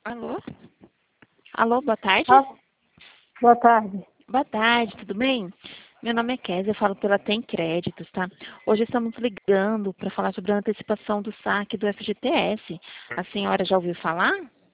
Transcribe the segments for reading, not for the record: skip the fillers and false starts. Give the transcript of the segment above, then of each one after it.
Alô? Alô, boa tarde? Ah, boa tarde. Boa tarde, tudo bem? Meu nome é Kézia, eu falo pela Tem Créditos, tá? Hoje estamos ligando para falar sobre a antecipação do saque do FGTS. A senhora já ouviu falar?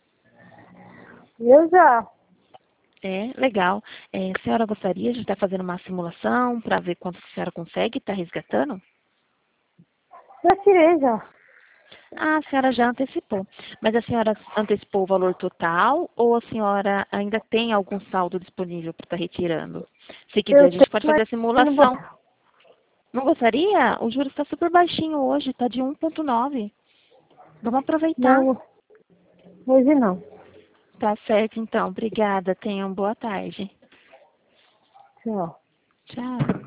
Eu já. É, legal. A senhora gostaria de estar fazendo uma simulação para ver quanto a senhora consegue estar resgatando? Já tirei já. Ah, a senhora já antecipou. Mas a senhora antecipou o valor total ou a senhora ainda tem algum saldo disponível para estar retirando? Se quiser, Eu a gente tenho, pode mas fazer a não simulação. botar. Não gostaria? O juro está super baixinho hoje, está de 1,9. Vamos aproveitar. Não, hoje não. Tá certo, então. Obrigada. Tenham boa tarde. Tchau. Tchau.